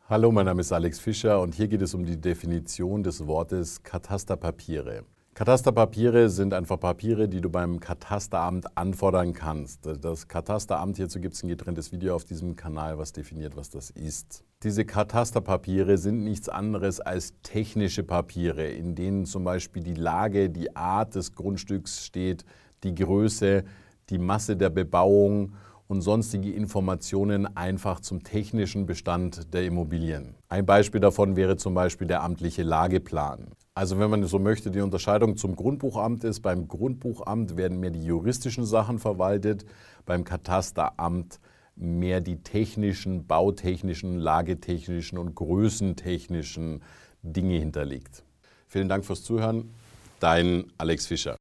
Hallo, mein Name ist Alex Fischer und hier geht es um die Definition des Wortes Katasterpapiere. Katasterpapiere sind einfach Papiere, die du beim Katasteramt anfordern kannst. Das Katasteramt, hierzu gibt es ein getrenntes Video auf diesem Kanal, was definiert, was das ist. Diese Katasterpapiere sind nichts anderes als technische Papiere, in denen zum Beispiel die Lage, die Art des Grundstücks steht, die Größe, die Masse der Bebauung und sonstige Informationen einfach zum technischen Bestand der Immobilien. Ein Beispiel davon wäre zum Beispiel der amtliche Lageplan. Also wenn man so möchte, die Unterscheidung zum Grundbuchamt ist, beim Grundbuchamt werden mehr die juristischen Sachen verwaltet, beim Katasteramt mehr die technischen, bautechnischen, lagetechnischen und größentechnischen Dinge hinterlegt. Vielen Dank fürs Zuhören, dein Alex Fischer.